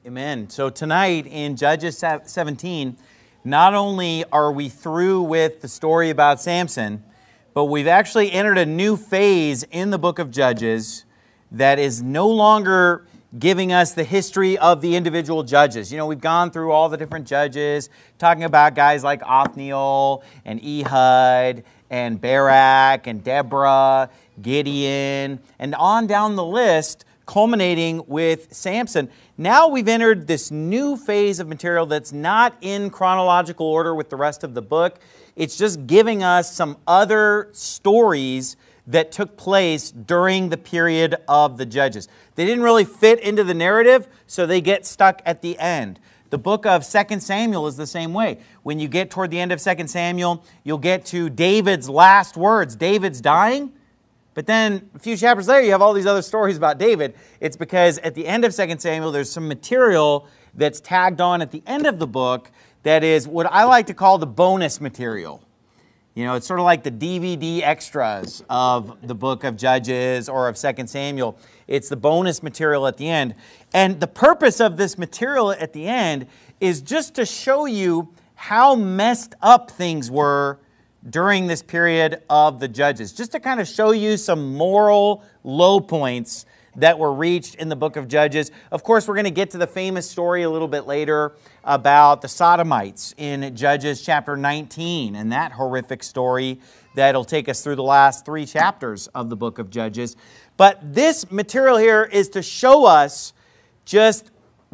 Amen. So tonight in Judges 17, not only are we through with the story about Samson, but we've actually entered a new phase in the book of Judges that is no longer giving us the history of the individual judges. You know, we've gone through all the different judges, talking about guys like Othniel and Ehud and Barak and Deborah, Gideon, and on down the list, culminating with Samson. Now we've entered this new phase of material that's not in chronological order with the rest of the book. It's just giving us some other stories that took place during the period of the Judges. They didn't really fit into the narrative, so they get stuck at the end. The book of 2 Samuel is the same way. When you get toward the end of 2 Samuel, you'll get to David's last words. David's dying, but then a few chapters later, you have all these other stories about David. It's because at the end of 2 Samuel, there's some material that's tagged on at the end of the book that is what I like to call the bonus material. You know, it's sort of like the DVD extras of the book of Judges or of 2 Samuel. It's the bonus material at the end. And the purpose of this material at the end is just to show you how messed up things were during this period of the Judges. Just to kind of show you some moral low points that were reached in the book of Judges. Of course, we're going to get to the famous story a little bit later about the Sodomites in Judges chapter 19, and that horrific story that'll take us through the last 3 chapters of the book of Judges. But this material here is to show us just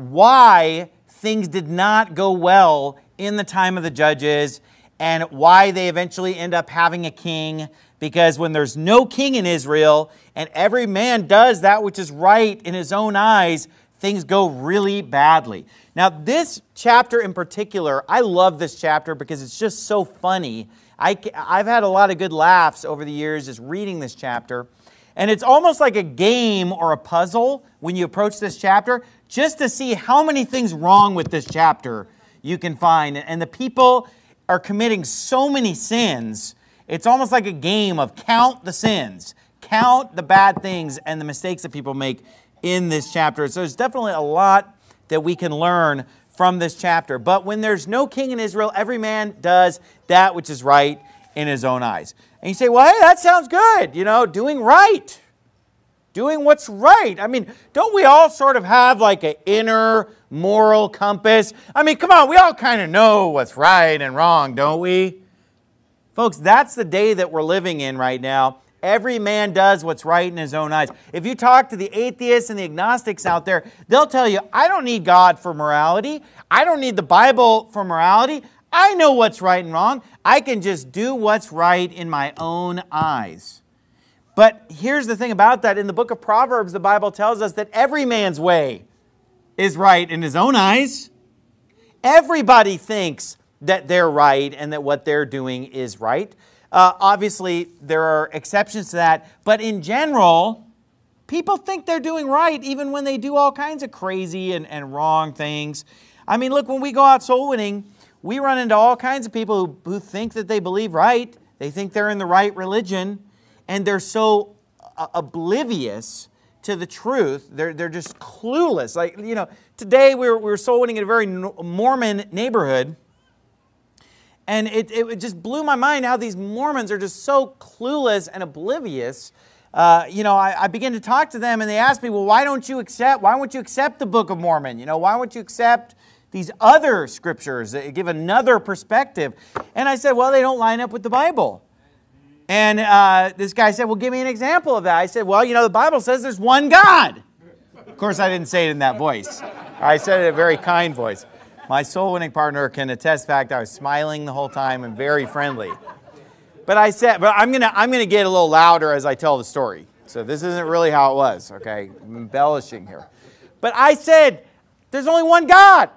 why things did not go well in the time of the Judges and why they eventually end up having a king. Because when there's no king in Israel and every man does that which is right in his own eyes, things go really badly. Now, this chapter in particular, I love this chapter because it's just so funny. I've had a lot of good laughs over the years just reading this chapter. And it's almost like a game or a puzzle when you approach this chapter, just to see how many things wrong with this chapter you can find. And the people are committing so many sins. It's almost like a game of count the sins, count the bad things and the mistakes that people make in this chapter. So there's definitely a lot that we can learn from this chapter. But when there's no king in Israel, every man does that which is right in his own eyes. And you say, well, hey, that sounds good. You know, doing right, doing what's right. I mean, don't we all sort of have like an inner moral compass? I mean, come on, we all kind of know what's right and wrong, don't we? Folks, that's the day that we're living in right now. Every man does what's right in his own eyes. If you talk to the atheists and the agnostics out there, they'll tell you, I don't need God for morality. I don't need the Bible for morality. I know what's right and wrong. I can just do what's right in my own eyes. But here's the thing about that. In the book of Proverbs, the Bible tells us that every man's way is right in his own eyes. Everybody thinks that they're right and that what they're doing is right. Obviously, there are exceptions to that. But in general, people think they're doing right even when they do all kinds of crazy and wrong things. I mean, look, when we go out soul winning, we run into all kinds of people who think that they believe right. They think they're in the right religion. And they're so oblivious to the truth. They're just clueless. Like, you know, today we were soul winning in a very Mormon neighborhood. And it just blew my mind how these Mormons are just so clueless and oblivious. You know, I began to talk to them and they asked me, well, why won't you accept the Book of Mormon? You know, why won't you accept these other scriptures that give another perspective? And I said, well, they don't line up with the Bible. And this guy said, well, give me an example of that. I said, well, you know, the Bible says there's one God. Of course, I didn't say it in that voice. I said it in a very kind voice. My soul-winning partner can attest to the fact I was smiling the whole time and very friendly. But I said, but I'm gonna get a little louder as I tell the story. So this isn't really how it was, okay? I'm embellishing here. But I said, there's only one God.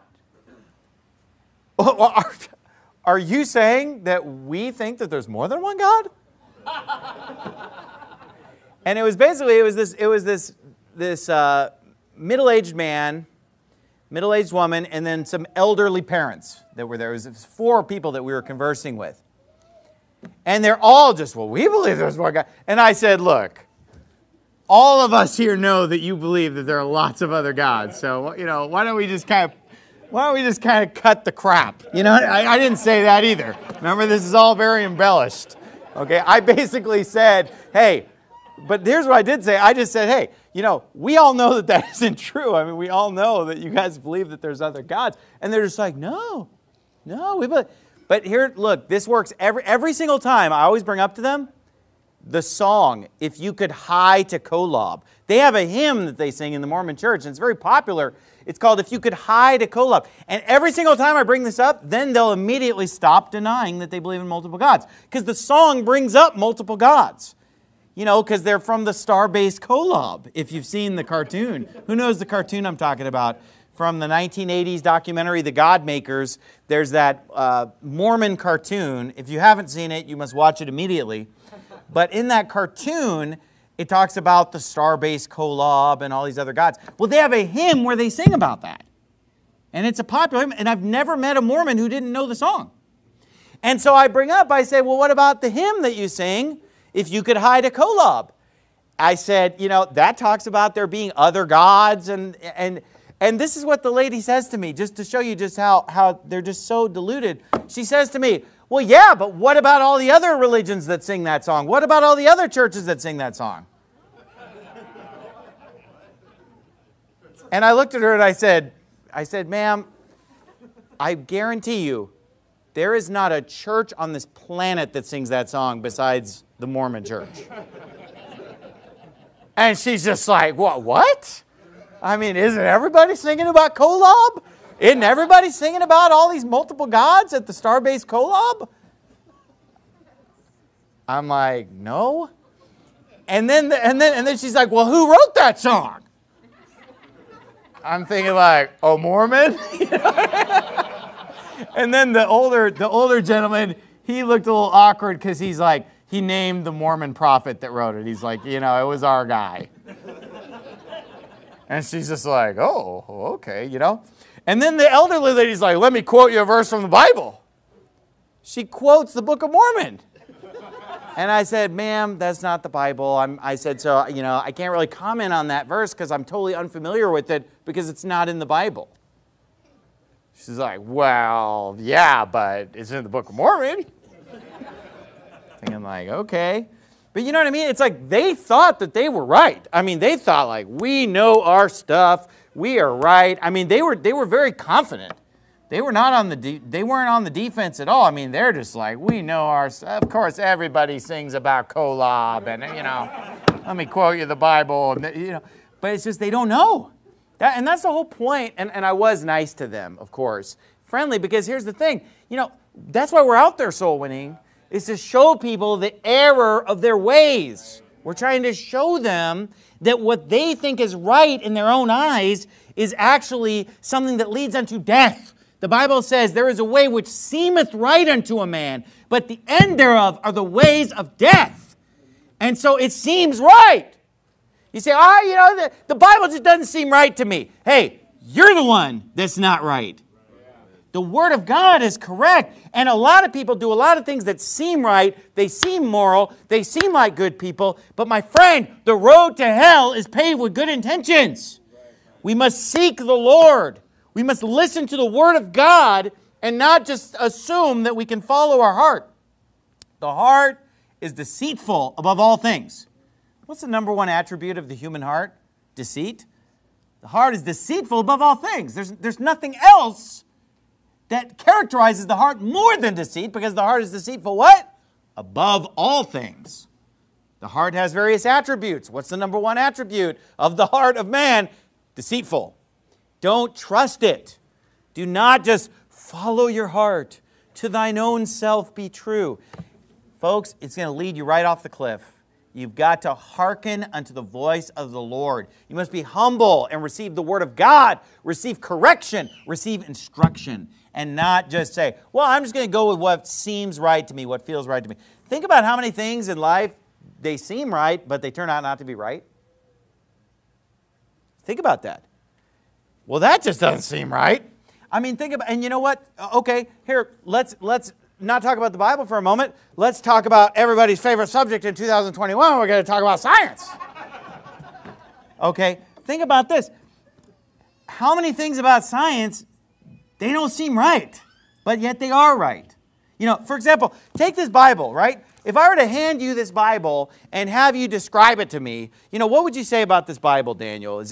Well, are you saying that we think that there's more than one God? And it was this middle-aged man, middle-aged woman, and then some elderly parents that were there. It was 4 people that we were conversing with. And they're all just, well, we believe there's one God. And I said, look, all of us here know that you believe that there are lots of other gods. So, why don't we just kind of cut the crap? I didn't say that either. Remember, this is all very embellished. Okay, I basically said, hey, but here's what I did say. I just said, hey, we all know that isn't true. I mean, we all know that you guys believe that there's other gods. And they're just like, no, we believe. But here, look, this works every single time. I always bring up to them the song, If You Could Hie to Kolob. They have a hymn that they sing in the Mormon church, and it's very popular. It's called If You Could Hie to Kolob. And every single time I bring this up, then they'll immediately stop denying that they believe in multiple gods. Because the song brings up multiple gods. Because they're from the star-based Kolob, if you've seen the cartoon. Who knows the cartoon I'm talking about? From the 1980s documentary, The God Makers, there's that Mormon cartoon. If you haven't seen it, you must watch it immediately. But in that cartoon, it talks about the star-based Kolob and all these other gods. Well, they have a hymn where they sing about that. And it's a popular hymn, and I've never met a Mormon who didn't know the song. And so I say, well, what about the hymn that you sing, If You Could Hie to Kolob? I said, that talks about there being other gods, and this is what the lady says to me, just to show you just how they're just so deluded. She says to me, well, yeah, but what about all the other religions that sing that song? What about all the other churches that sing that song? And I looked at her and I said, ma'am, I guarantee you, there is not a church on this planet that sings that song besides the Mormon church. And she's just like, what? I mean, isn't everybody singing about Kolob? Isn't everybody singing about all these multiple gods at the star-based Kolob? I'm like, no. And then she's like, well, who wrote that song? I'm thinking like, oh, Mormon? And then the older gentleman, he looked a little awkward because he's like, he named the Mormon prophet that wrote it. He's like, it was our guy. And she's just like, oh, okay, And then the elderly lady's like, let me quote you a verse from the Bible. She quotes the Book of Mormon. And I said, ma'am, that's not the Bible. I said, so, I can't really comment on that verse because I'm totally unfamiliar with it because it's not in the Bible. She's like, well, yeah, but it's in the Book of Mormon. Thinking like, okay. But you know what I mean? It's like they thought that they were right. I mean, they thought like, we know our stuff. We are right. I mean, they were very confident. They weren't on the defense at all. I mean, they're just like, we know our stuff. Of course, everybody sings about Kolob, and let me quote you the Bible, But it's just they don't know. And that's the whole point. And I was nice to them, of course, friendly, because here's the thing. That's why we're out there soul winning, is to show people the error of their ways. We're trying to show them that what they think is right in their own eyes is actually something that leads unto death. The Bible says there is a way which seemeth right unto a man, but the end thereof are the ways of death. And so it seems right. You say, the Bible just doesn't seem right to me. Hey, you're the one that's not right. The Word of God is correct. And a lot of people do a lot of things that seem right. They seem moral. They seem like good people. But my friend, the road to hell is paved with good intentions. We must seek the Lord. We must listen to the Word of God and not just assume that we can follow our heart. The heart is deceitful above all things. What's the number one attribute of the human heart? Deceit. The heart is deceitful above all things. There's nothing else that characterizes the heart more than deceit, because the heart is deceitful what? Above all things. The heart has various attributes. What's the number one attribute of the heart of man? Deceitful. Don't trust it. Do not just follow your heart. To thine own self be true. Folks, it's going to lead you right off the cliff. You've got to hearken unto the voice of the Lord. You must be humble and receive the Word of God. Receive correction. Receive instruction. And not just say, well, I'm just going to go with what seems right to me, what feels right to me. Think about how many things in life, they seem right, but they turn out not to be right. Think about that. Well, that just doesn't seem right. I mean, think about, and you know what? Okay, here, let's not talk about the Bible for a moment. Let's talk about everybody's favorite subject in 2021. We're going to talk about science. Okay? Think about this. How many things about science, they don't seem right, but yet they are right? You know, for example, take this Bible, right? If I were to hand you this Bible and have you describe it to me, you know, what would you say about this Bible, Daniel?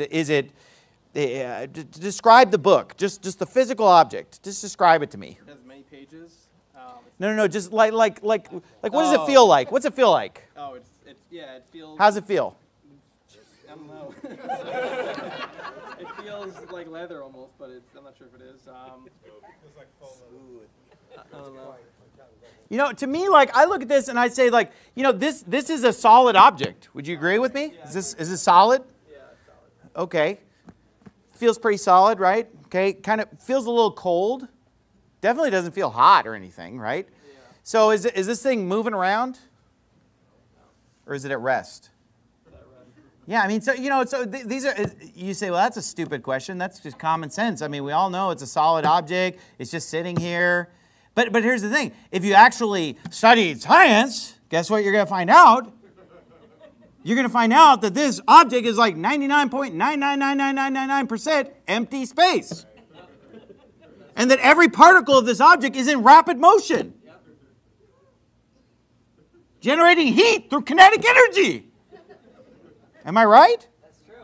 Describe the book, just the physical object. Just describe it to me. It has many pages. No, just like what does it feel like? What's it feel like? Oh, it feels. How's it feel? I don't know. It feels like leather almost, but I'm not sure if it is. Smooth. I don't know. You know, to me, like, I look at this and I say, like, you know, this is a solid object. Would you agree with me? Yeah. Is this solid? Yeah, it's solid. Okay. Feels pretty solid, right? Okay. Kind of feels a little cold. Definitely doesn't feel hot or anything, right? Yeah. So is this thing moving around? Or is it at rest? Yeah, I mean, so, you know, these are, you say, well, that's a stupid question. That's just common sense. I mean, we all know it's a solid object. It's just sitting here. But here's the thing. If you actually studied science, guess what you're going to find out? You're going to find out that this object is like 99.9999999% empty space. And that every particle of this object is in rapid motion. Generating heat through kinetic energy. Am I right? That's true.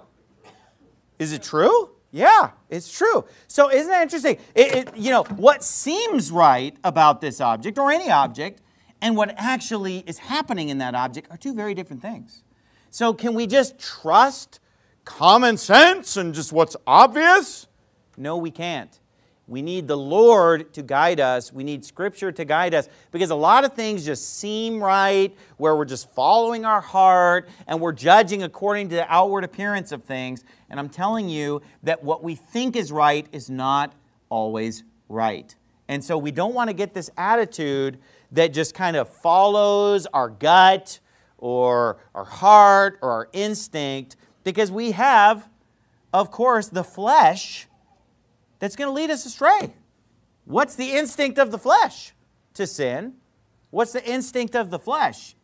Is it true? Yeah, it's true. So isn't that interesting? You know, what seems right about this object or any object and what actually is happening in that object are two very different things. So can we just trust common sense and just what's obvious? No, we can't. We need the Lord to guide us. We need Scripture to guide us because a lot of things just seem right where we're just following our heart and we're judging according to the outward appearance of things. And I'm telling you that what we think is right is not always right. And so we don't want to get this attitude that just kind of follows our gut or our heart or our instinct because we have, of course, the flesh that's going to lead us astray. What's the instinct of the flesh? To sin. What's the instinct of the flesh?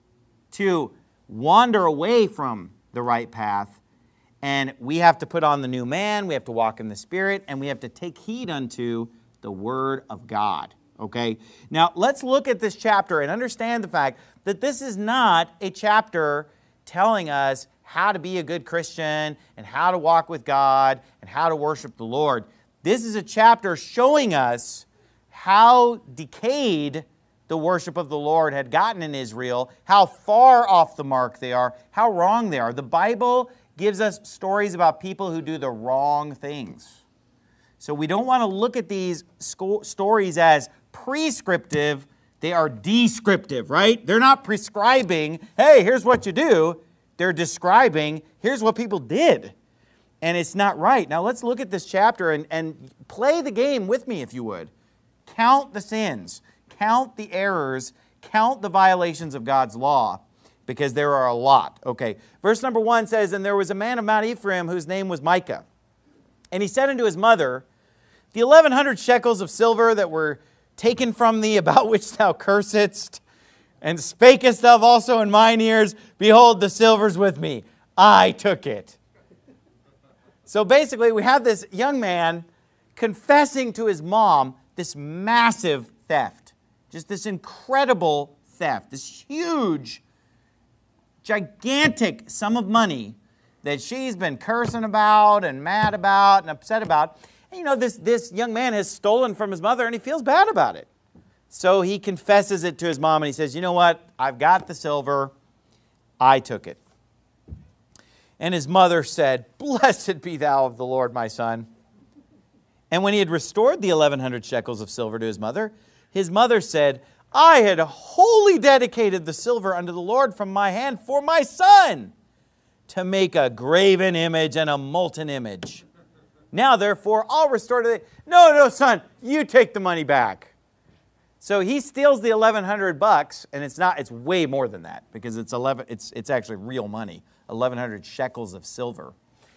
To wander away from the right path. And we have to put on the new man, we have to walk in the Spirit, and we have to take heed unto the Word of God. Okay? Now, let's look at this chapter and understand the fact that this is not a chapter telling us how to be a good Christian and how to walk with God and how to worship the Lord. This is a chapter showing us how decayed the worship of the Lord had gotten in Israel, how far off the mark they are, how wrong they are. The Bible gives us stories about people who do the wrong things. So we don't want to look at these stories as prescriptive. They are descriptive, right? They're not prescribing, hey, here's what you do. They're describing, here's what people did. And it's not right. Now let's look at this chapter and play the game with me if you would. Count the sins. Count the errors. Count the violations of God's law. Because there are a lot. Okay, verse number 1 says, And there was a man of Mount Ephraim whose name was Micah. And he said unto his mother, The 1,100 shekels of silver that were taken from thee, about which thou cursedst, and spakest of also in mine ears, behold, the silver's with me. I took it. So basically, we have this young man confessing to his mom this massive theft. Just this incredible theft. This huge, gigantic sum of money that she's been cursing about and mad about and upset about. And you know, this young man has stolen from his mother and he feels bad about it. So he confesses it to his mom and he says, you know what? I've got the silver. I took it. And his mother said, Blessed be thou of the Lord, my son. And when he had restored the 1,100 shekels of silver to his mother said, I had wholly dedicated the silver unto the Lord from my hand for my son, to make a graven image and a molten image. Now, therefore, I'll restore to thee. No, son, you take the money back. So he steals the 1,100 bucks, and it's way more than that, because it's actually real money. 1,100 shekels of silver.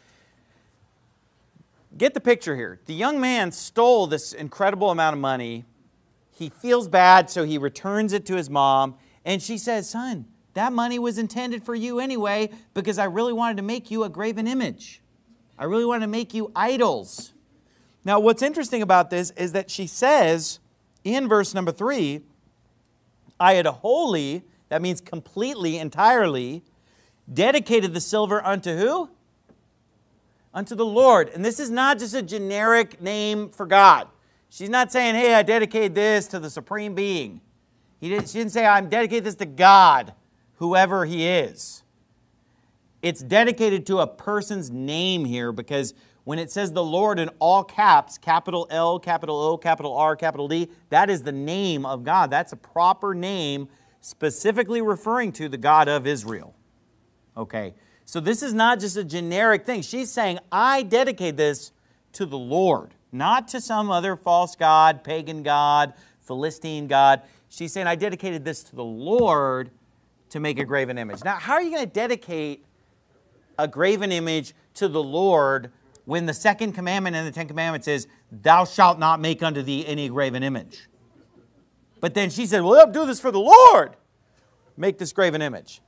Get the picture here. The young man stole this incredible amount of money. He feels bad, so he returns it to his mom. And she says, son, That money was intended for you anyway because I really wanted to make you a graven image. I really wanted to make you idols. Now, what's interesting about this is that she says in verse number 3, I had wholly, that means completely, entirely, dedicated the silver unto who? Unto the Lord. And this is not just a generic name for God. She's not saying, hey, I dedicate this to the supreme being. She didn't say, I'm dedicating this to God, whoever he is. It's dedicated to a person's name here because when it says the Lord in all caps, capital L, capital O, capital R, capital D, that is the name of God. That's a proper name specifically referring to the God of Israel. Okay, so this is not just a generic thing. She's saying, I dedicate this to the Lord, not to some other false god, pagan god, Philistine god. She's saying, I dedicated this to the Lord to make a graven image. Now, how are you going to dedicate a graven image to the Lord when the second commandment in the Ten Commandments is, thou shalt not make unto thee any graven image? But then she said, well, I'll do this for the Lord. Make this graven image.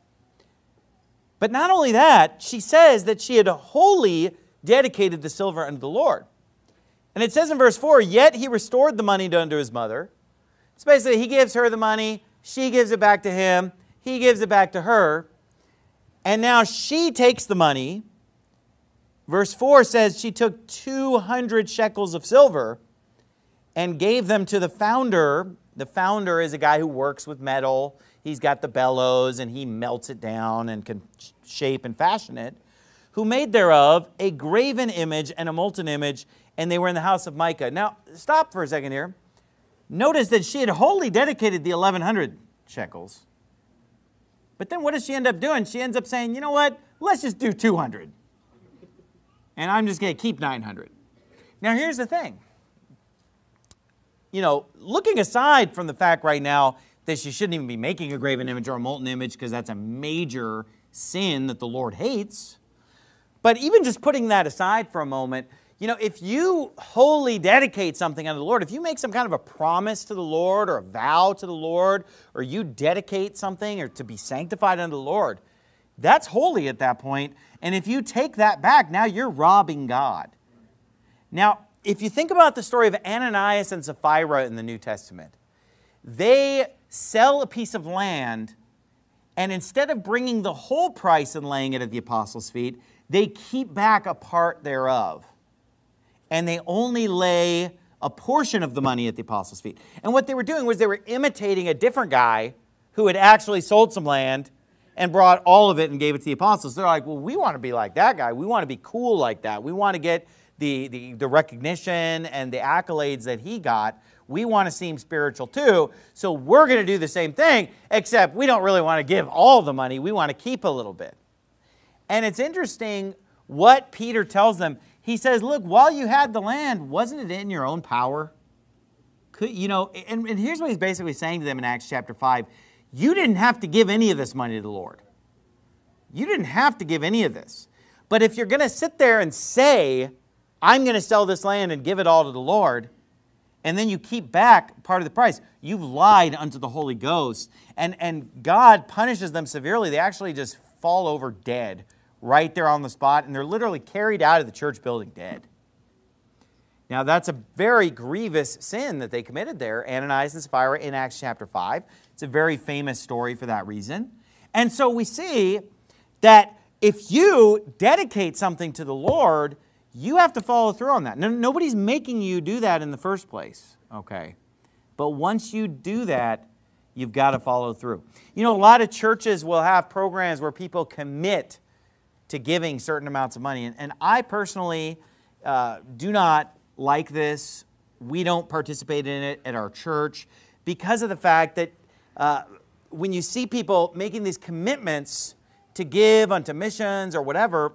But not only that, she says that she had wholly dedicated the silver unto the Lord. And it says in verse 4, yet he restored the money unto his mother. It's basically he gives her the money, she gives it back to him, he gives it back to her, and now she takes the money. Verse 4 says she took 200 shekels of silver and gave them to the founder. The founder is a guy who works with metal. He's got the bellows and he melts it down and can shape and fashion it. Who made thereof a graven image and a molten image, and they were in the house of Micah. Now, stop for a second here. Notice that she had wholly dedicated the 1,100 shekels. But then what does she end up doing? She ends up saying, you know what? Let's just do 200. And I'm just going to keep 900. Now, here's the thing. You know, looking aside from the fact right now that she shouldn't even be making a graven image or a molten image because that's a major sin that the Lord hates. But even just putting that aside for a moment, you know, if you wholly dedicate something unto the Lord, if you make some kind of a promise to the Lord or a vow to the Lord, or you dedicate something or to be sanctified unto the Lord, that's holy at that point. And if you take that back, now you're robbing God. Now, if you think about the story of Ananias and Sapphira in the New Testament, they sell a piece of land, and instead of bringing the whole price and laying it at the apostles' feet, they keep back a part thereof. And they only lay a portion of the money at the apostles' feet. And what they were doing was they were imitating a different guy who had actually sold some land and brought all of it and gave it to the apostles. They're like, well, we want to be like that guy. We want to be cool like that. We want to get the recognition and the accolades that he got. We want to seem spiritual too. So we're going to do the same thing, except we don't really want to give all the money. We want to keep a little bit. And it's interesting what Peter tells them. He says, look, while you had the land, wasn't it in your own power? You know, and here's what he's basically saying to them in Acts chapter 5. You didn't have to give any of this money to the Lord. You didn't have to give any of this. But if you're going to sit there and say, I'm going to sell this land and give it all to the Lord, and then you keep back part of the price, you've lied unto the Holy Ghost. And God punishes them severely. They actually just fall over dead right there on the spot, and they're literally carried out of the church building dead. Now, that's a very grievous sin that they committed there, Ananias and Sapphira in Acts chapter 5. It's a very famous story for that reason. And so we see that if you dedicate something to the Lord, you have to follow through on that. Nobody's making you do that in the first place, okay? But once you do that, you've got to follow through. You know, a lot of churches will have programs where people commit to giving certain amounts of money. And I personally do not like this. We don't participate in it at our church because of the fact that when you see people making these commitments to give unto missions or whatever,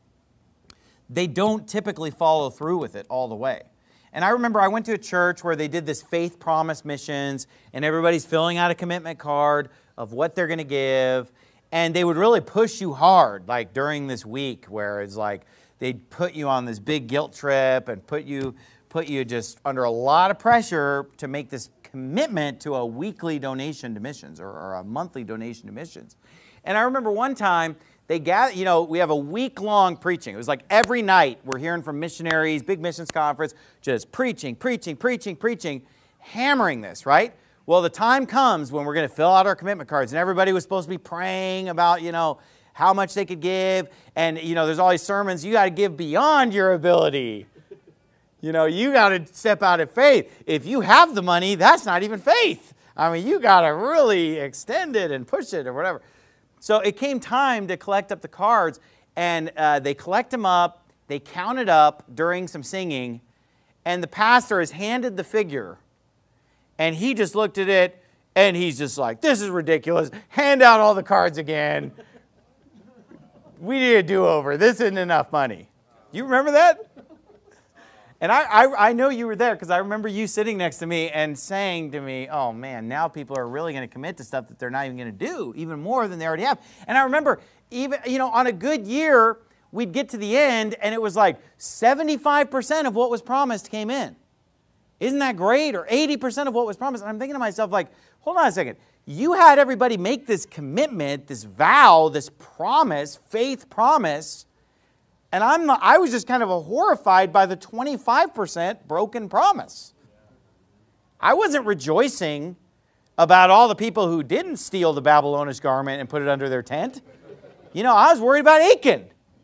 they don't typically follow through with it all the way. And I remember I went to a church where they did this faith promise missions, and everybody's filling out a commitment card of what they're going to give. And they would really push you hard, like during this week, where it's like they'd put you on this big guilt trip and put you just under a lot of pressure to make this commitment to a weekly donation to missions or a monthly donation to missions. And I remember one time they gather, we have a week-long preaching. It was like every night we're hearing from missionaries, big missions conference, just preaching, hammering this, right? Well, the time comes when we're going to fill out our commitment cards, and everybody was supposed to be praying about, how much they could give. And, there's all these sermons, you got to give beyond your ability. You got to step out in faith. If you have the money, that's not even faith. I mean, you got to really extend it and push it or whatever. So it came time to collect up the cards, and they collect them up, they count it up during some singing, and the pastor has handed the figure, and he just looked at it, and he's just like, this is ridiculous. Hand out all the cards again. We need a do-over. This isn't enough money. Do you remember that? And I know you were there because I remember you sitting next to me and saying to me, oh man, now people are really going to commit to stuff that they're not even going to do, even more than they already have. And I remember even, on a good year, we'd get to the end and it was like 75% of what was promised came in. Isn't that great? Or 80% of what was promised. And I'm thinking to myself like, hold on a second. You had everybody make this commitment, this vow, this promise, faith promise. And I was just kind of horrified by the 25% broken promise. I wasn't rejoicing about all the people who didn't steal the Babylonish garment and put it under their tent. I was worried about Achan.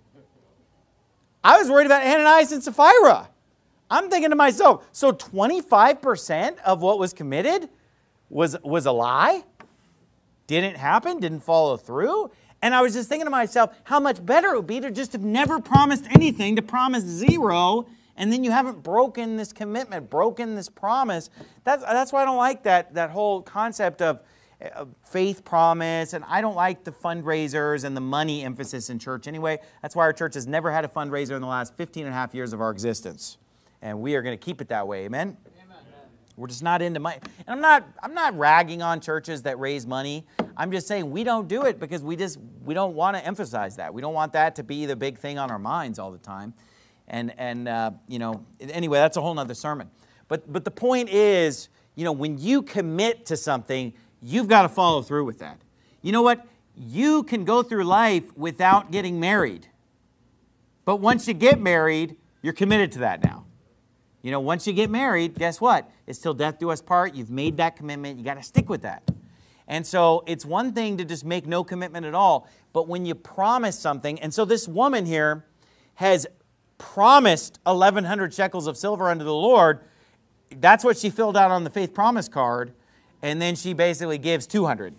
I was worried about Ananias and Sapphira. I'm thinking to myself, so 25% of what was committed was a lie? Didn't happen? Didn't follow through? And I was just thinking to myself, how much better it would be to just have never promised anything, to promise zero, and then you haven't broken this commitment, broken this promise. That's why I don't like that whole concept of faith promise, and I don't like the fundraisers and the money emphasis in church anyway. That's why our church has never had a fundraiser in the last 15 and a half years of our existence. And we are going to keep it that way, amen? We're just not into money. And I'm not ragging on churches that raise money. I'm just saying we don't do it because we don't want to emphasize that. We don't want that to be the big thing on our minds all the time. And anyway, that's a whole nother sermon. But the point is, when you commit to something, you've got to follow through with that. You know what? You can go through life without getting married. But once you get married, you're committed to that now. Once you get married, guess what? It's till death do us part. You've made that commitment. You got to stick with that. And so it's one thing to just make no commitment at all, but when you promise something, and so this woman here has promised 1,100 shekels of silver unto the Lord. That's what she filled out on the faith promise card, and then she basically gives 200.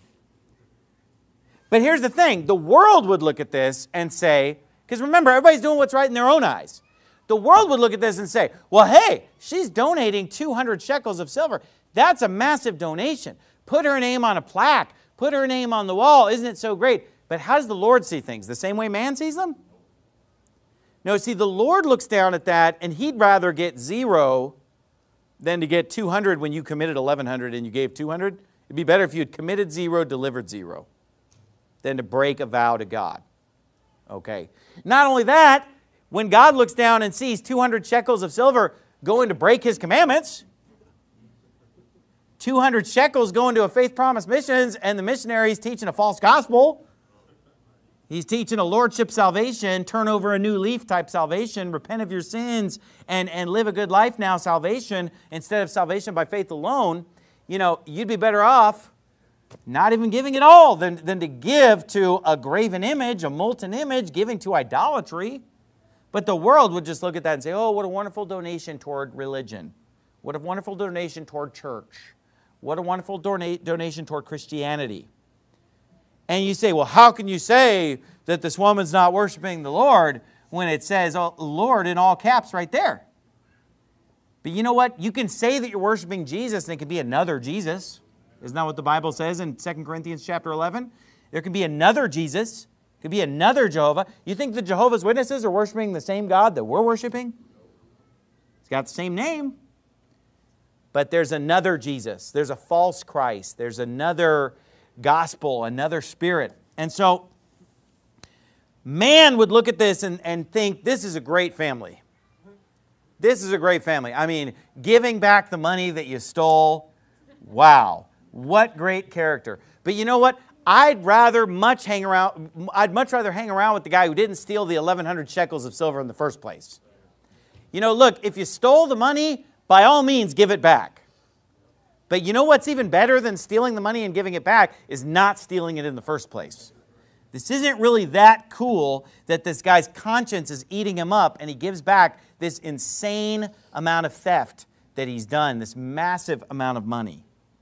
But here's the thing. The world would look at this and say, because remember, everybody's doing what's right in their own eyes. The world would look at this and say, well, hey, she's donating 200 shekels of silver. That's a massive donation. Put her name on a plaque. Put her name on the wall. Isn't it so great? But how does the Lord see things? The same way man sees them? No, see, the Lord looks down at that, and He'd rather get 0 than to get 200 when you committed 1,100 and you gave 200. It'd be better if you had committed 0, delivered 0, than to break a vow to God. Okay. Not only that, when God looks down and sees 200 shekels of silver going to break His commandments, 200 shekels going to a faith promise missions, and the missionary's teaching a false gospel. He's teaching a lordship salvation, turn over a new leaf type salvation, repent of your sins, and live a good life now salvation instead of salvation by faith alone. You'd be better off not even giving it all than to give to a graven image, a molten image, giving to idolatry. But the world would just look at that and say, oh, what a wonderful donation toward religion. What a wonderful donation toward church. What a wonderful donation toward Christianity. And you say, well, how can you say that this woman's not worshiping the Lord when it says, oh, Lord in all caps right there? But you know what? You can say that you're worshiping Jesus and it can be another Jesus. Isn't that what the Bible says in 2 Corinthians chapter 11? There can be another Jesus. Could be another Jehovah. You think the Jehovah's Witnesses are worshiping the same God that we're worshiping? It's got the same name. But there's another Jesus. There's a false Christ. There's another gospel, another spirit. And so man would look at this and think, this is a great family. This is a great family. I mean, giving back the money that you stole Wow, what great character. But you know what? I'd much rather hang around with the guy who didn't steal the 1,100 shekels of silver in the first place. You know, look, if you stole the money, by all means, give it back. But you know what's even better than stealing the money and giving it back is not stealing it in the first place. This isn't really that cool that this guy's conscience is eating him up and he gives back this insane amount of theft that he's done, this massive amount of money.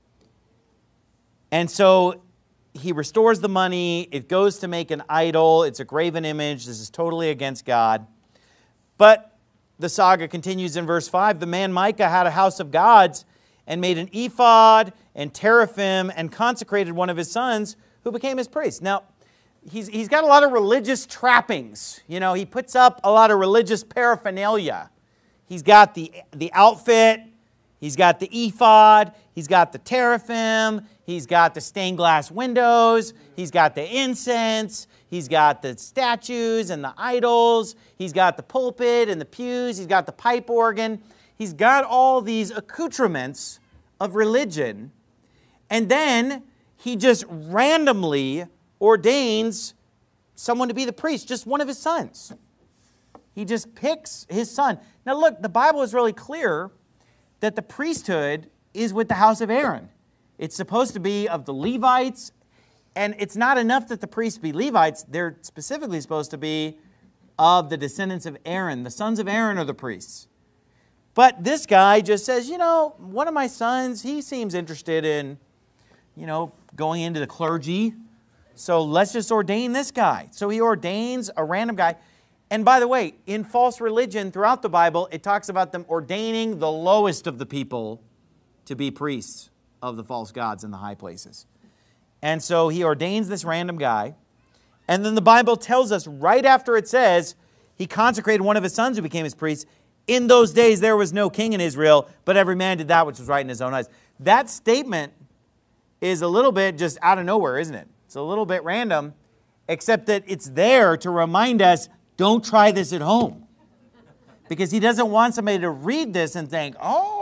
And so he restores the money. It goes to make an idol. It's a graven image. This is totally against God. But the saga continues in verse 5. The man Micah had a house of gods and made an ephod and teraphim and consecrated one of his sons who became his priest. Now, he's got a lot of religious trappings. You know, he puts up a lot of religious paraphernalia. He's got the outfit. He's got the ephod. He's got the teraphim. He's got the stained glass windows. He's got the incense. He's got the statues and the idols. He's got the pulpit and the pews. He's got the pipe organ. He's got all these accoutrements of religion. And then he just randomly ordains someone to be the priest, just one of his sons. He just picks his son. Now look, the Bible is really clear that the priesthood is with the house of Aaron. It's supposed to be of the Levites, and it's not enough that the priests be Levites. They're specifically supposed to be of the descendants of Aaron. The sons of Aaron are the priests. But this guy just says, you know, one of my sons, he seems interested in, you know, going into the clergy. So let's just ordain this guy. So he ordains a random guy. And by the way, in false religion throughout the Bible, it talks about them ordaining the lowest of the people to be priests of the false gods in the high places. And so he ordains this random guy. And then the Bible tells us right after it says, he consecrated one of his sons who became his priest. In those days there was no king in Israel, but every man did that which was right in his own eyes. That statement is a little bit just out of nowhere, isn't it? It's a little bit random, except that it's there to remind us, don't try this at home. Because he doesn't want somebody to read this and think,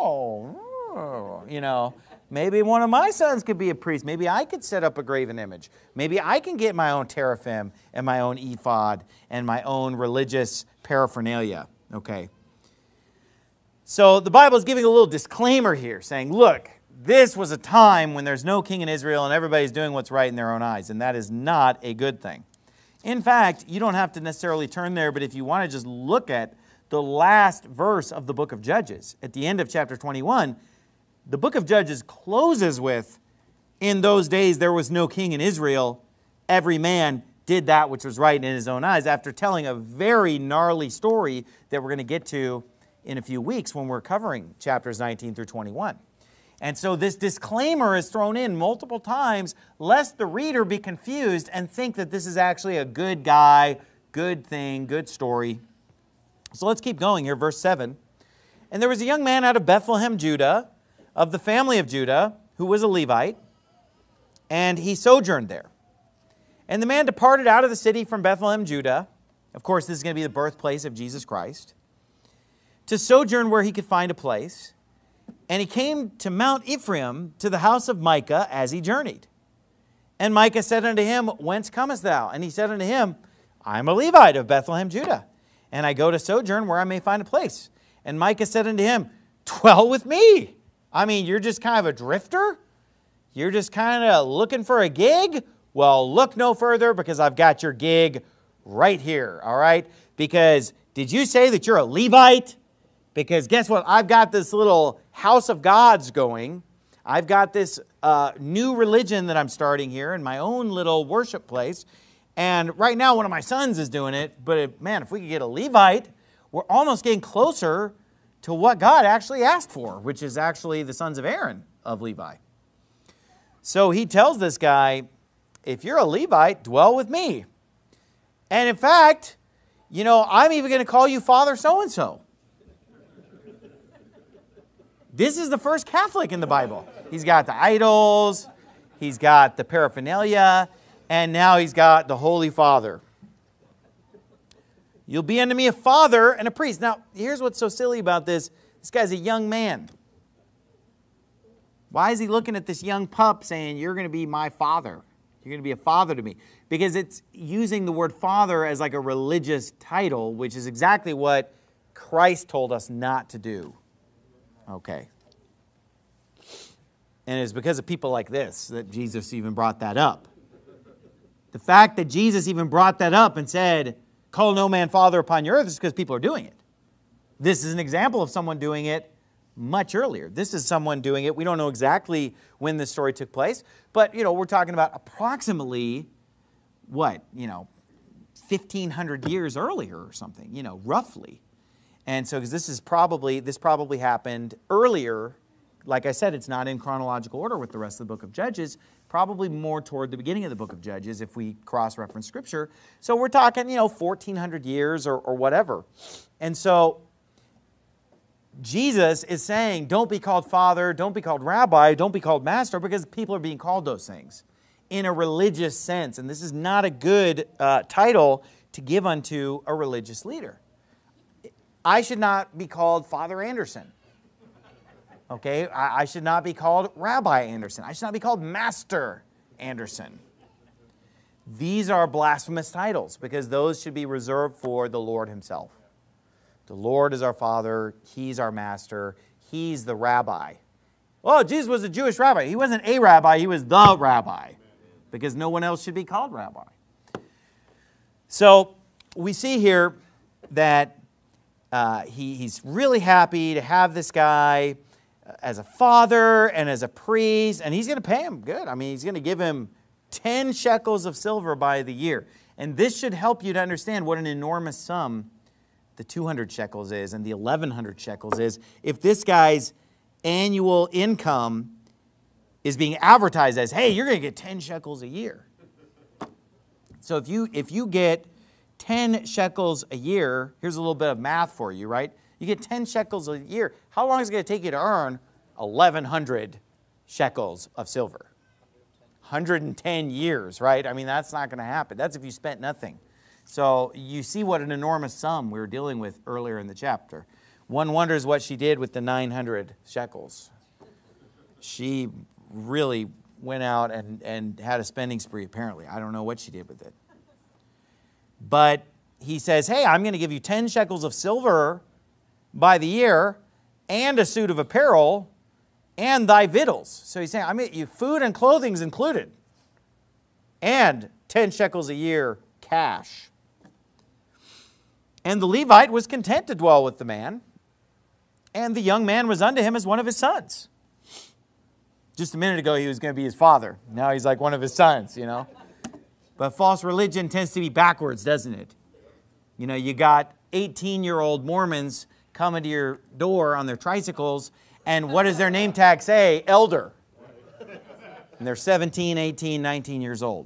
oh, you know, maybe one of my sons could be a priest. Maybe I could set up a graven image. Maybe I can get my own teraphim and my own ephod and my own religious paraphernalia. Okay. So the Bible is giving a little disclaimer here, saying, look, this was a time when there's no king in Israel and everybody's doing what's right in their own eyes, and that is not a good thing. In fact, you don't have to necessarily turn there, but if you want to just look at the last verse of the book of Judges, at the end of chapter 21, the book of Judges closes with, in those days there was no king in Israel, every man did that which was right in his own eyes, after telling a very gnarly story that we're going to get to in a few weeks when we're covering chapters 19 through 21. And so this disclaimer is thrown in multiple times, lest the reader be confused and think that this is actually a good guy, good thing, good story. So let's keep going here, verse 7. And there was a young man out of Bethlehem, Judah, of the family of Judah, who was a Levite, and he sojourned there. And the man departed out of the city from Bethlehem, Judah. Of course, this is going to be the birthplace of Jesus Christ, to sojourn where he could find a place. And he came to Mount Ephraim, to the house of Micah, as he journeyed. And Micah said unto him, Whence comest thou? And he said unto him, I am a Levite of Bethlehem, Judah, and I go to sojourn where I may find a place. And Micah said unto him, Dwell with me. I mean, you're just kind of a drifter? You're just kind of looking for a gig? Well, look no further, because I've got your gig right here, all right? Because did you say that you're a Levite? Because guess what? I've got this little house of gods going. I've got this new religion that I'm starting here in my own little worship place. And right now, one of my sons is doing it. But man, if we could get a Levite, we're almost getting closer to what God actually asked for, which is actually the sons of Aaron of Levi. So he tells this guy, if you're a Levite, dwell with me. And in fact, you know, I'm even going to call you Father so-and-so. This is the first Catholic in the Bible. He's got the idols, he's got the paraphernalia, and now he's got the Holy Father. You'll be unto me a father and a priest. Now, here's what's so silly about this. This guy's a young man. Why is he looking at this young pup saying, you're going to be my father? You're going to be a father to me? Because it's using the word father as like a religious title, which is exactly what Christ told us not to do. Okay. And it's because of people like this that Jesus even brought that up. The fact that Jesus even brought that up and said, call no man father upon your earth, is because people are doing it. This is an example of someone doing it much earlier. This is someone doing it. We don't know exactly when this story took place, but we're talking about approximately, 1,500 years earlier or something, roughly. And so, because this probably happened earlier. Like I said, it's not in chronological order with the rest of the book of Judges, probably more toward the beginning of the book of Judges if we cross-reference Scripture. So we're talking, 1,400 years or whatever. And so Jesus is saying, don't be called Father, don't be called Rabbi, don't be called Master, because people are being called those things in a religious sense. And this is not a good title to give unto a religious leader. I should not be called Father Anderson. Okay, I should not be called Rabbi Anderson. I should not be called Master Anderson. These are blasphemous titles because those should be reserved for the Lord himself. The Lord is our Father. He's our Master. He's the Rabbi. Oh, Jesus was a Jewish rabbi. He wasn't a rabbi. He was the rabbi because no one else should be called rabbi. So we see here that he's really happy to have this guy as a father and as a priest, and he's going to pay him good. I mean, he's going to give him 10 shekels of silver by the year. And this should help you to understand what an enormous sum the 200 shekels is and the 1,100 shekels is. If this guy's annual income is being advertised as, hey, you're going to get 10 shekels a year. So if you get 10 shekels a year, here's a little bit of math for you, right? You get 10 shekels a year. How long is it going to take you to earn 1,100 shekels of silver? 110 years, right? I mean, that's not going to happen. That's if you spent nothing. So you see what an enormous sum we were dealing with earlier in the chapter. One wonders what she did with the 900 shekels. She really went out and had a spending spree, apparently. I don't know what she did with it. But he says, hey, I'm going to give you 10 shekels of silver by the year, and a suit of apparel, and thy victuals. So he's saying, I mean, food and clothing's included, and 10 shekels a year cash. And the Levite was content to dwell with the man, and the young man was unto him as one of his sons. Just a minute ago, he was going to be his father. Now he's like one of his sons, But false religion tends to be backwards, doesn't it? You got 18-year-old Mormons coming to your door on their tricycles, and what does their name tag say? Elder. And they're 17, 18, 19 years old.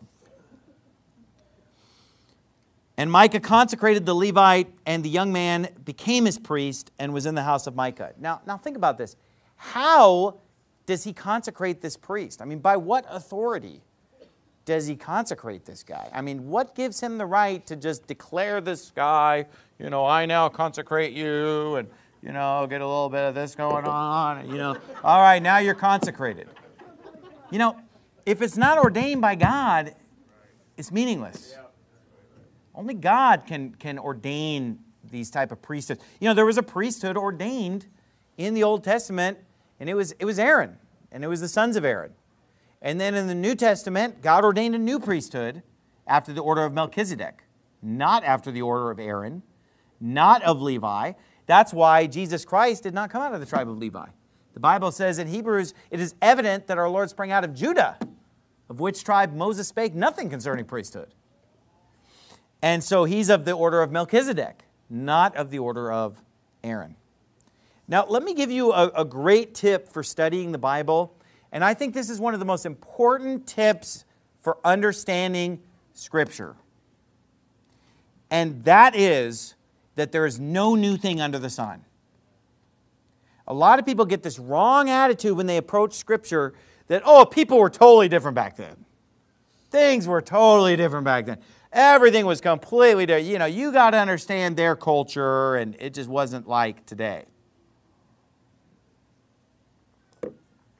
And Micah consecrated the Levite, and the young man became his priest and was in the house of Micah. Now think about this. How does he consecrate this priest? I mean, by what authority does he consecrate this guy? I mean, what gives him the right to just declare this guy, I now consecrate you, and, get a little bit of this going on, all right, now you're consecrated. If it's not ordained by God, it's meaningless. Only God can ordain these type of priesthoods. There was a priesthood ordained in the Old Testament, and it was Aaron, and it was the sons of Aaron. And then in the New Testament, God ordained a new priesthood after the order of Melchizedek, not after the order of Aaron, not of Levi. That's why Jesus Christ did not come out of the tribe of Levi. The Bible says in Hebrews, it is evident that our Lord sprang out of Judah, of which tribe Moses spake nothing concerning priesthood. And so he's of the order of Melchizedek, not of the order of Aaron. Now, let me give you a great tip for studying the Bible. And I think this is one of the most important tips for understanding Scripture. And that is that there is no new thing under the sun. A lot of people get this wrong attitude when they approach Scripture that, people were totally different back then. Things were totally different back then. Everything was completely different. You got to understand their culture, and it just wasn't like today.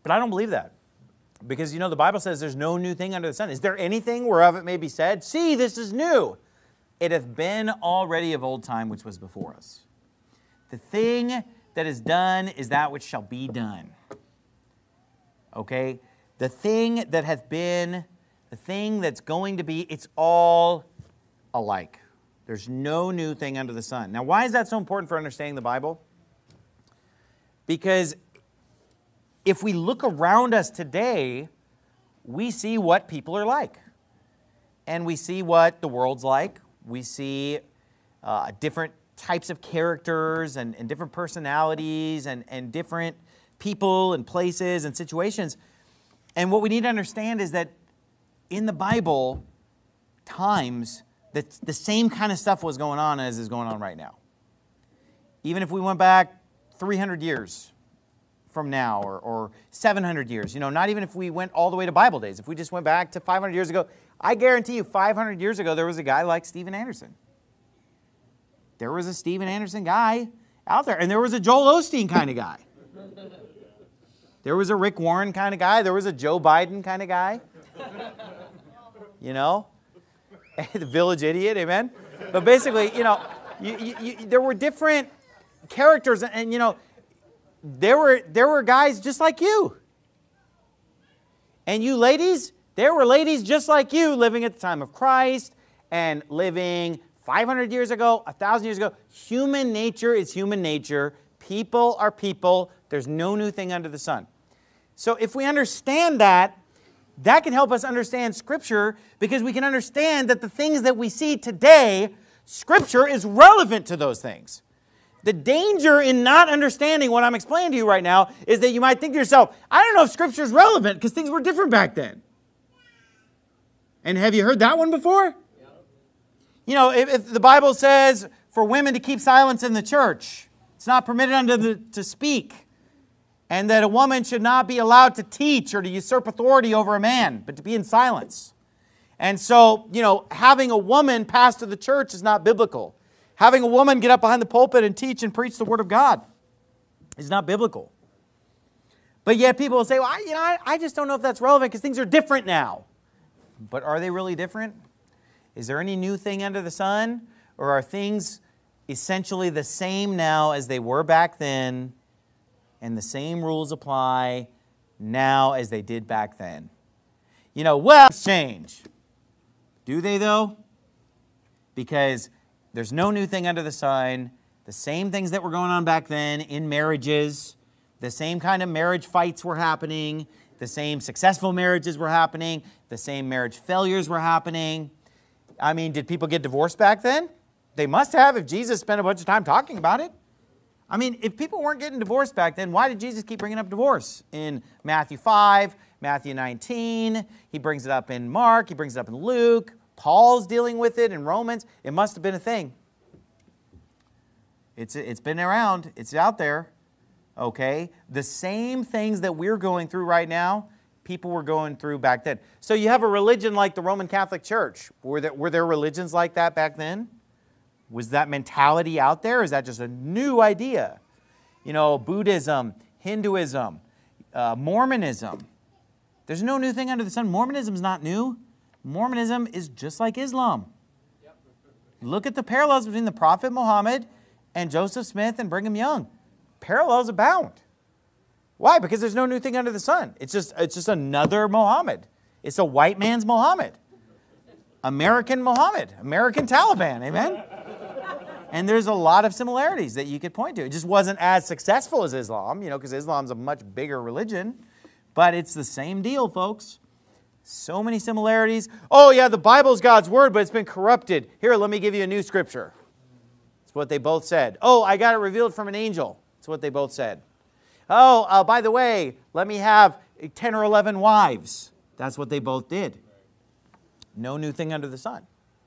But I don't believe that. Because, the Bible says there's no new thing under the sun. Is there anything whereof it may be said, see, this is new? It hath been already of old time which was before us. The thing that is done is that which shall be done. Okay? The thing that hath been, the thing that's going to be, it's all alike. There's no new thing under the sun. Now, why is that so important for understanding the Bible? Because if we look around us today, we see what people are like. And we see what the world's like. We see different types of characters and different personalities and different people and places and situations. And what we need to understand is that in the Bible, times, that the same kind of stuff was going on as is going on right now. Even if we went back 300 years from now or 700 years, not even if we went all the way to Bible days, if we just went back to 500 years ago, I guarantee you 500 years ago there was a guy like Steven Anderson. There was a Steven Anderson guy out there, and there was a Joel Osteen kind of guy. There was a Rick Warren kind of guy. There was a Joe Biden kind of guy. The village idiot, amen? But basically, there were different characters, and there were guys just like you. And you ladies, there were ladies just like you living at the time of Christ and living 500 years ago, 1,000 years ago. Human nature is human nature. People are people. There's no new thing under the sun. So if we understand that, that can help us understand Scripture, because we can understand that the things that we see today, Scripture is relevant to those things. The danger in not understanding what I'm explaining to you right now is that you might think to yourself, I don't know if Scripture is relevant because things were different back then. And have you heard that one before? If the Bible says for women to keep silence in the church, it's not permitted unto them to speak, and that a woman should not be allowed to teach or to usurp authority over a man, but to be in silence. And so, having a woman pastor the church is not biblical. Having a woman get up behind the pulpit and teach and preach the Word of God is not biblical. But yet people will say, well, I just don't know if that's relevant because things are different now. But are they really different? Is there any new thing under the sun? Or are things essentially the same now as they were back then, and the same rules apply now as they did back then? Change. Do they though? Because there's no new thing under the sun. The same things that were going on back then in marriages, the same kind of marriage fights were happening, the same successful marriages were happening, the same marriage failures were happening. I mean, did people get divorced back then? They must have if Jesus spent a bunch of time talking about it. I mean, if people weren't getting divorced back then, why did Jesus keep bringing up divorce? In Matthew 5, Matthew 19, he brings it up in Mark, he brings it up in Luke, Paul's dealing with it in Romans. It must have been a thing. It's been around. It's out there. Okay? The same things that we're going through right now, people were going through back then. So you have a religion like the Roman Catholic Church. Were there religions like that back then? Was that mentality out there? Or is that just a new idea? Buddhism, Hinduism, Mormonism. There's no new thing under the sun. Mormonism is not new. Mormonism is just like Islam. Look at the parallels between the Prophet Muhammad and Joseph Smith and Brigham Young. Parallels abound. Why? Because there's no new thing under the sun. It's just another Muhammad. It's a white man's Muhammad. American Muhammad. American Taliban. Amen? And there's a lot of similarities that you could point to. It just wasn't as successful as Islam, because Islam's a much bigger religion. But it's the same deal, folks. So many similarities. Oh, yeah, the Bible's God's Word, but it's been corrupted. Here, let me give you a new scripture. That's what they both said. Oh, I got it revealed from an angel. That's what they both said. Oh, by the way, let me have 10 or 11 wives. That's what they both did. No new thing under the sun.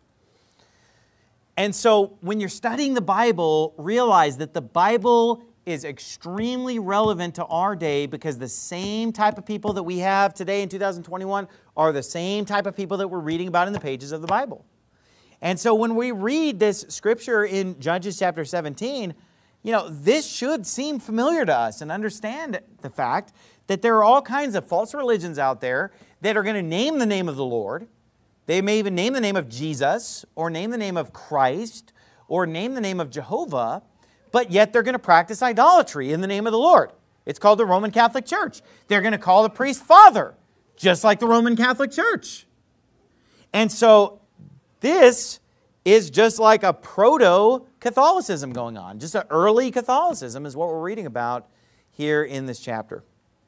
And so when you're studying the Bible, realize that the Bible is extremely relevant to our day, because the same type of people that we have today in 2021 are the same type of people that we're reading about in the pages of the Bible. And so when we read this scripture in Judges chapter 17, this should seem familiar to us, and understand the fact that there are all kinds of false religions out there that are going to name the name of the Lord. They may even name the name of Jesus, or name the name of Christ, or name the name of Jehovah, but yet they're going to practice idolatry in the name of the Lord. It's called the Roman Catholic Church. They're going to call the priest Father, just like the Roman Catholic Church. And so this is just like a proto-Catholicism going on. Just an early Catholicism is what we're reading about here in this chapter.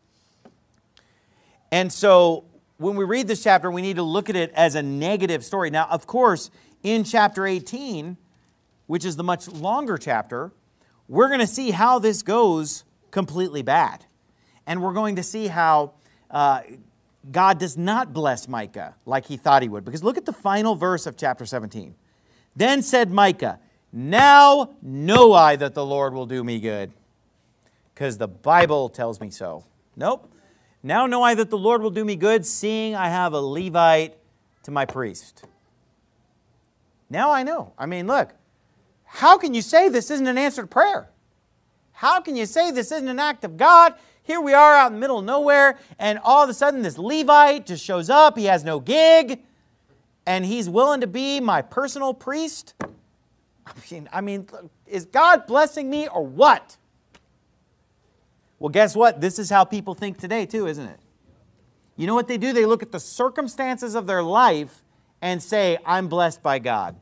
And so when we read this chapter, we need to look at it as a negative story. Now, of course, in chapter 18, which is the much longer chapter, we're going to see how this goes completely bad. And we're going to see how God does not bless Micah like he thought he would. Because look at the final verse of chapter 17. Then said Micah, now know I that the Lord will do me good, because the Bible tells me so. Nope. Now know I that the Lord will do me good, seeing I have a Levite to my priest. Now I know. I mean, look, how can you say this isn't an answered prayer? How can you say this isn't an act of God? Here we are out in the middle of nowhere, and all of a sudden this Levite just shows up. He has no gig, and he's willing to be my personal priest. I mean, is God blessing me or what? Well, guess what? This is how people think today too, isn't it? You know what they do? They look at the circumstances of their life and say, I'm blessed by God.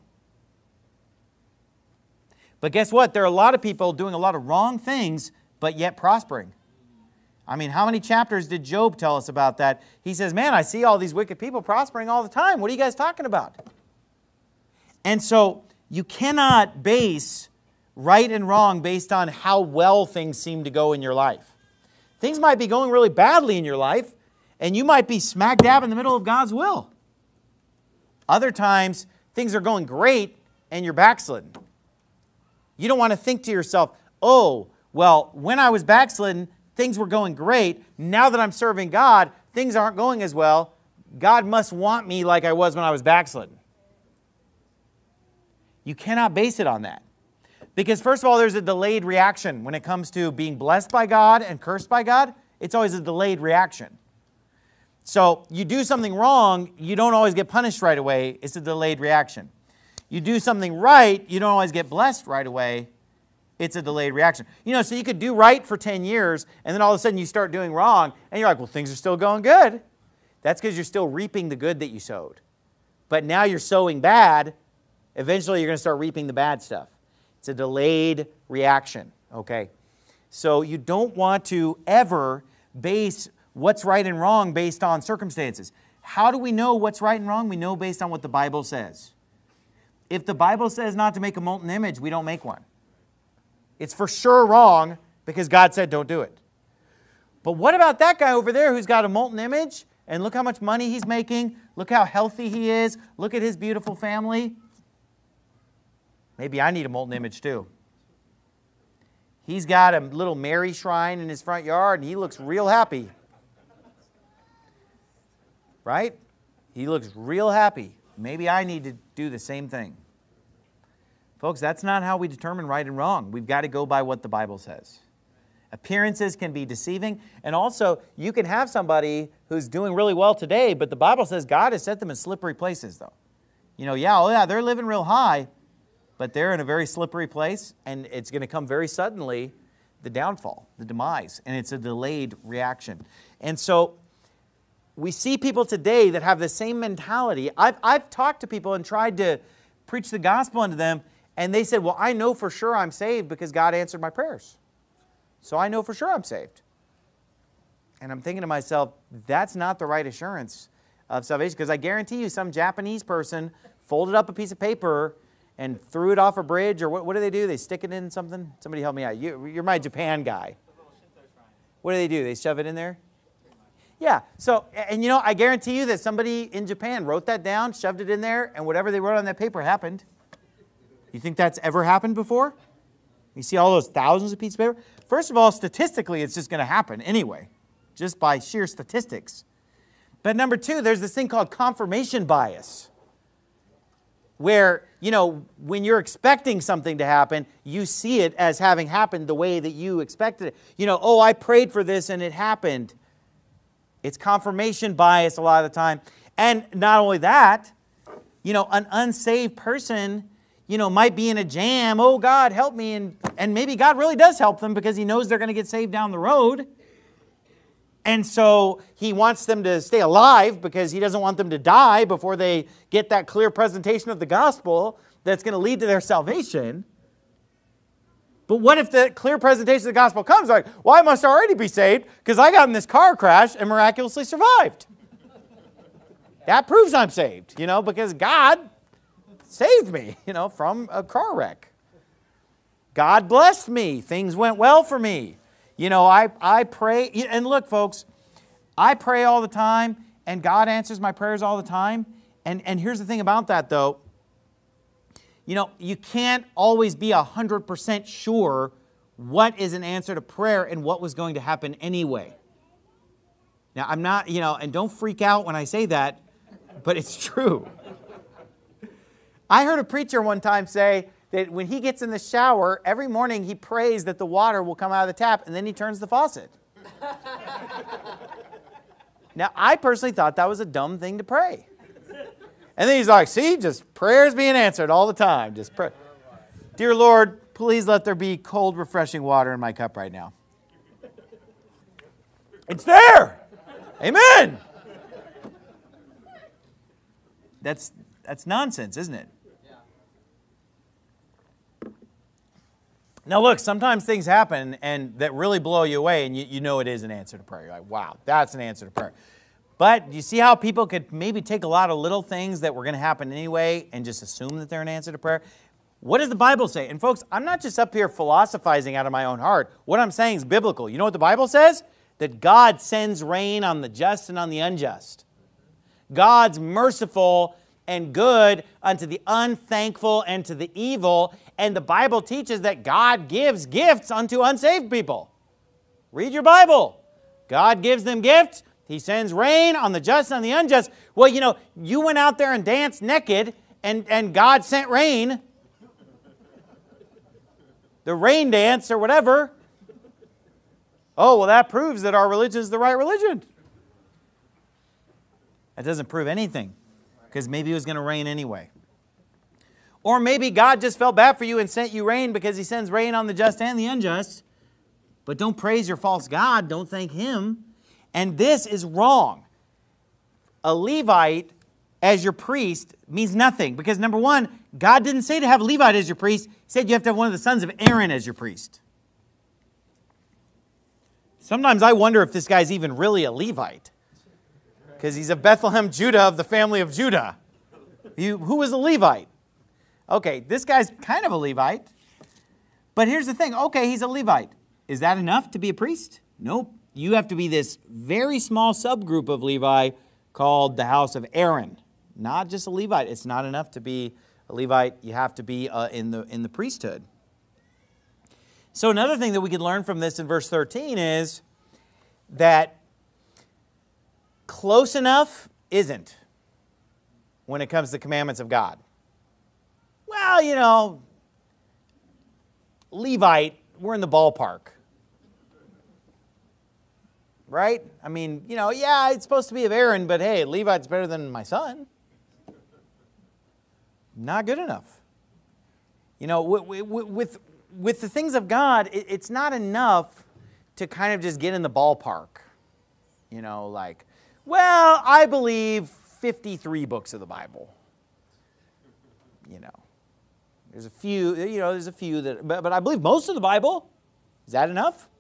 But guess what? There are a lot of people doing a lot of wrong things, but yet prospering. I mean, how many chapters did Job tell us about that? He says, man, I see all these wicked people prospering all the time. What are you guys talking about? And so you cannot base right and wrong based on how well things seem to go in your life. Things might be going really badly in your life, and you might be smack dab in the middle of God's will. Other times, things are going great, and you're backslidden. You don't want to think to yourself, oh, well, when I was backslidden, things were going great. Now that I'm serving God, things aren't going as well. God must want me like I was when I was backslidden. You cannot base it on that. Because first of all, there's a delayed reaction when it comes to being blessed by God and cursed by God. It's always a delayed reaction. So you do something wrong, you don't always get punished right away. It's a delayed reaction. You do something right, you don't always get blessed right away. It's a delayed reaction. So you could do right for 10 years, and then all of a sudden you start doing wrong, and you're like, well, things are still going good. That's because you're still reaping the good that you sowed. But now you're sowing bad, eventually you're going to start reaping the bad stuff. It's a delayed reaction, okay? So you don't want to ever base what's right and wrong based on circumstances. How do we know what's right and wrong? We know based on what the Bible says. If the Bible says not to make a molten image, we don't make one. It's for sure wrong because God said don't do it. But what about that guy over there who's got a molten image, and look how much money he's making, look how healthy he is, look at his beautiful family? Maybe I need a molten image too. He's got a little Mary shrine in his front yard, and he looks real happy. Right? He looks real happy. Maybe I need to do the same thing. Folks, that's not how we determine right and wrong. We've got to go by what the Bible says. Appearances can be deceiving. And also, you can have somebody who's doing really well today, but the Bible says God has set them in slippery places, though. They're living real high, but they're in a very slippery place, and it's going to come very suddenly, the downfall, the demise, and it's a delayed reaction. And so we see people today that have the same mentality. I've talked to people and tried to preach the gospel unto them, and they said, well, I know for sure I'm saved because God answered my prayers. So I know for sure I'm saved. And I'm thinking to myself, that's not the right assurance of salvation, because I guarantee you some Japanese person folded up a piece of paper and threw it off a bridge, or what do they do? They stick it in something? Somebody help me out. You're my Japan guy. What do? They shove it in there? Yeah. So, and I guarantee you that somebody in Japan wrote that down, shoved it in there, and whatever they wrote on that paper happened. You think that's ever happened before? You see all those thousands of pieces of paper? First of all, statistically, it's just going to happen anyway, just by sheer statistics. But number two, there's this thing called confirmation bias. where, when you're expecting something to happen, you see it as having happened the way that you expected it. Oh, I prayed for this and it happened. It's confirmation bias a lot of the time. And not only that, an unsaved person, might be in a jam. Oh, God, help me. And maybe God really does help them because he knows they're going to get saved down the road. And so he wants them to stay alive because he doesn't want them to die before they get that clear presentation of the gospel that's going to lead to their salvation. But what if the clear presentation of the gospel comes like, well, I must already be saved because I got in this car crash and miraculously survived. That proves I'm saved, because God saved me, from a car wreck. God blessed me. Things went well for me. I pray, and look, folks, I pray all the time, and God answers my prayers all the time. And here's the thing about that, though. You can't always be 100% sure what is an answer to prayer and what was going to happen anyway. Now, I'm not, and don't freak out when I say that, but it's true. I heard a preacher one time say that when he gets in the shower, every morning he prays that the water will come out of the tap, and then he turns the faucet. Now, I personally thought that was a dumb thing to pray. And then he's like, see, just prayers being answered all the time. Just pray. Dear Lord, please let there be cold, refreshing water in my cup right now. It's there. Amen. That's nonsense, isn't it? Now look, sometimes things happen and that really blow you away and you know it is an answer to prayer. You're like, wow, that's an answer to prayer. But you see how people could maybe take a lot of little things that were going to happen anyway and just assume that they're an answer to prayer? What does the Bible say? And folks, I'm not just up here philosophizing out of my own heart. What I'm saying is biblical. You know what the Bible says? That God sends rain on the just and on the unjust. God's merciful and good unto the unthankful and to the evil. And the Bible teaches that God gives gifts unto unsaved people. Read your Bible. God gives them gifts. He sends rain on the just and on the unjust. Well, you went out there and danced naked and God sent rain. The rain dance or whatever. Oh, well, that proves that our religion is the right religion. That doesn't prove anything. Because maybe it was going to rain anyway. Or maybe God just felt bad for you and sent you rain because he sends rain on the just and the unjust. But don't praise your false god. Don't thank him. And this is wrong. A Levite as your priest means nothing. Because number one, God didn't say to have a Levite as your priest. He said you have to have one of the sons of Aaron as your priest. Sometimes I wonder if this guy's even really a Levite. Because he's of Bethlehem, Judah, of the family of Judah. Who was a Levite? Okay, this guy's kind of a Levite. But here's the thing. Okay, he's a Levite. Is that enough to be a priest? Nope. You have to be this very small subgroup of Levi called the house of Aaron. Not just a Levite. It's not enough to be a Levite. You have to be in the priesthood. So another thing that we can learn from this in verse 13 is that close enough isn't when it comes to the commandments of God. Well, Levite, we're in the ballpark. Right? I mean, yeah, it's supposed to be of Aaron, but hey, Levite's better than my son. Not good enough. With the things of God, it's not enough to kind of just get in the ballpark. Well, I believe 53 books of the Bible. There's a few, that, but I believe most of the Bible. Is that enough?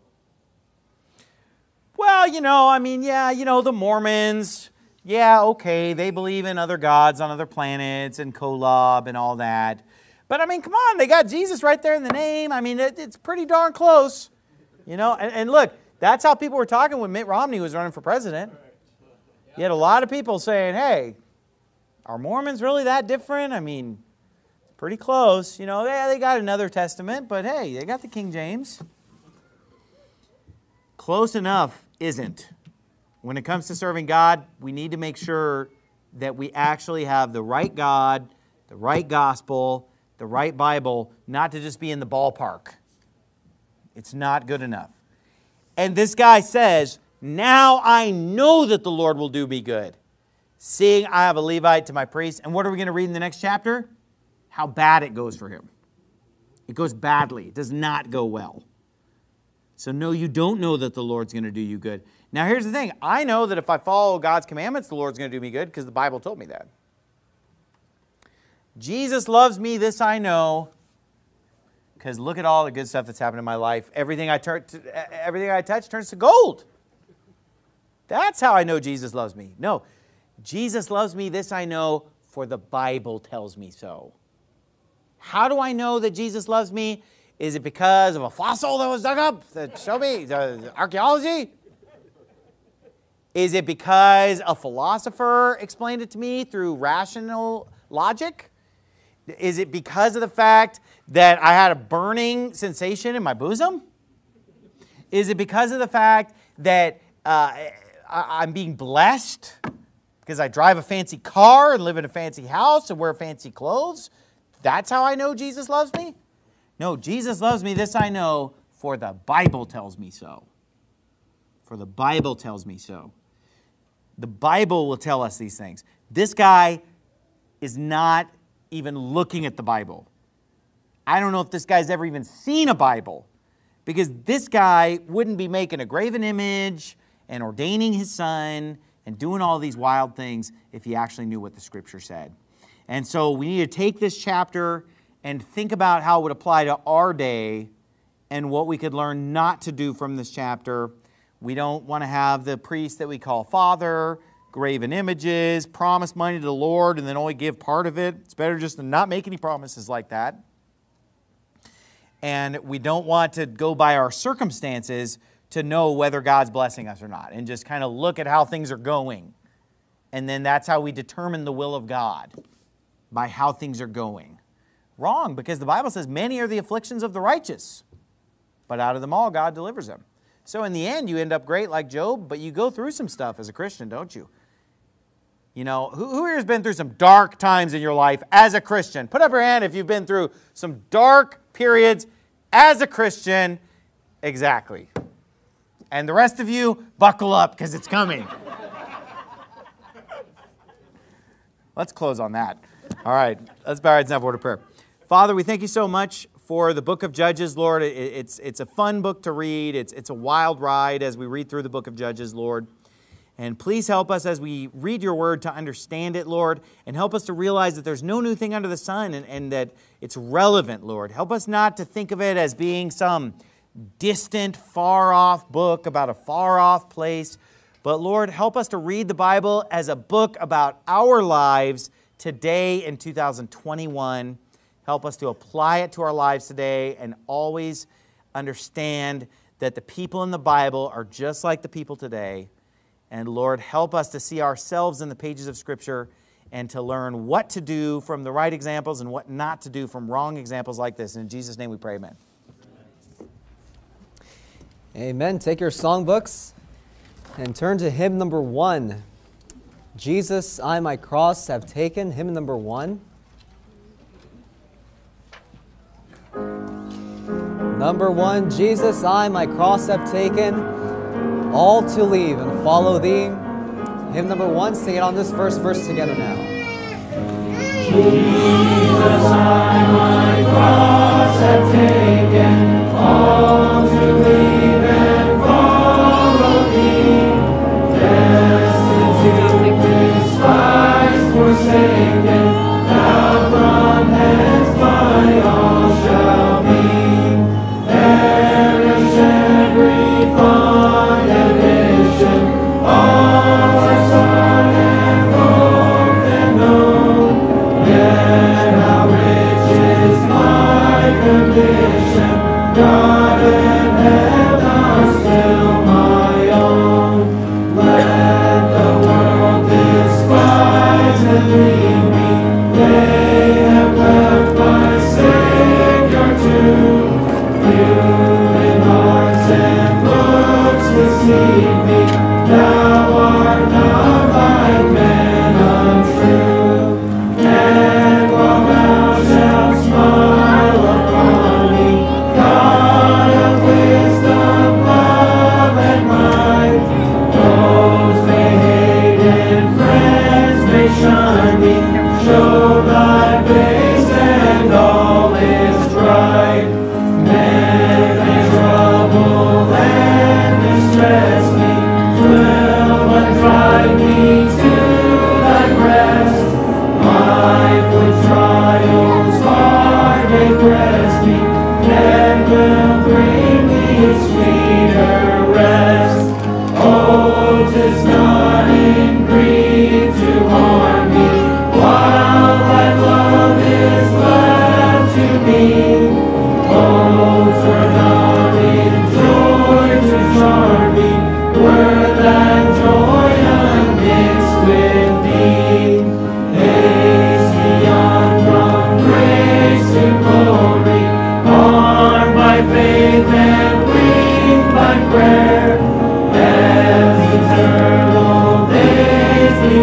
Well, the Mormons, yeah, okay, they believe in other gods on other planets and Kolob and all that. But come on, they got Jesus right there in the name. It's pretty darn close. And look, that's how people were talking when Mitt Romney was running for president. You had a lot of people saying, hey, are Mormons really that different? Pretty close. Yeah, they got another testament, but hey, they got the King James. Close enough isn't. When it comes to serving God, we need to make sure that we actually have the right God the right gospel, the right Bible, not to just be in the ballpark. It's not good enough. And this guy says, now I know that the Lord will do me good, seeing I have a Levite to my priest. And what are we going to read in the next chapter? How bad it goes for him. It goes badly. It does not go well. So no, you don't know that the Lord's going to do you good. Now here's the thing. I know that if I follow God's commandments, the Lord's going to do me good because the Bible told me that. Jesus loves me, this I know, because look at all the good stuff that's happened in my life. Everything I touch turns to gold. That's how I know Jesus loves me. No, Jesus loves me, this I know, for the Bible tells me so. How do I know that Jesus loves me? Is it because of a fossil that was dug up that showed me archaeology? Is it because a philosopher explained it to me through rational logic? Is it because of the fact that I had a burning sensation in my bosom? Is it because of the fact that I'm being blessed because I drive a fancy car and live in a fancy house and wear fancy clothes? That's how I know Jesus loves me? No, Jesus loves me, this I know, for the Bible tells me so. For the Bible tells me so. The Bible will tell us these things. This guy is not even looking at the Bible. I don't know if this guy's ever even seen a Bible, because this guy wouldn't be making a graven image and ordaining his son and doing all these wild things if he actually knew what the Scripture said. And so we need to take this chapter and think about how it would apply to our day and what we could learn not to do from this chapter. We don't want to have the priest that we call father, graven images, promise money to the Lord, and then only give part of it. It's better just to not make any promises like that. And we don't want to go by our circumstances to know whether God's blessing us or not, and just kind of look at how things are going. And then that's how we determine the will of God, by how things are going. Wrong, because the Bible says many are the afflictions of the righteous, but out of them all God delivers them. So in the end, you end up great like Job, but you go through some stuff as a Christian, don't you? You know, who here has been through some dark times in your life as a Christian? Put up your hand if you've been through some dark periods as a Christian. Exactly. And the rest of you, buckle up because it's coming. Let's close on that. All right, let's bow our heads and have a word of prayer. Father, we thank you so much for the book of Judges, Lord. It's a fun book to read. It's a wild ride as we read through the book of Judges, Lord. And please help us as we read your word to understand it, Lord, and help us to realize that there's no new thing under the sun and that it's relevant, Lord. Help us not to think of it as being some distant, far-off book about a far-off place. But, Lord, help us to read the Bible as a book about our lives today in 2021. Help us to apply it to our lives today and always understand that the people in the Bible are just like the people today. And Lord, help us to see ourselves in the pages of Scripture and to learn what to do from the right examples and what not to do from wrong examples like this. In Jesus' name we pray, amen. Amen. Take your songbooks and turn to hymn number 1. Jesus, I my cross have taken, hymn number 1. Number 1, Jesus, I my cross have taken, all to leave and follow thee. Hymn number 1, sing it on this first verse together now. Jesus, I my cross have taken, all to leave and follow thee. Destined to despise, forsaken, thou from hence my all shall be. Perish every thought and vision, all are sought and hoped and known. Yet how rich is my condition, God and heaven are still my own. Let the world despise and leave me, they have left my Savior too. Human hearts and looks deceive me, thou art not like men untrue. And while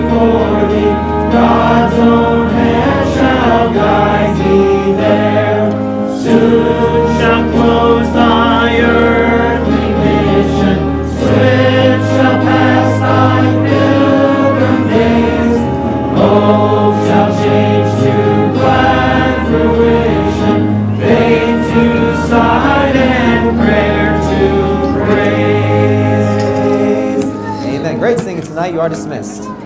before thee, God's own hand shall guide thee there. Soon shall close thy earthly mission, swift shall pass thy pilgrim days. Hope shall change to glad fruition, faith to sight and prayer to praise. Amen. Great singing tonight. You are dismissed.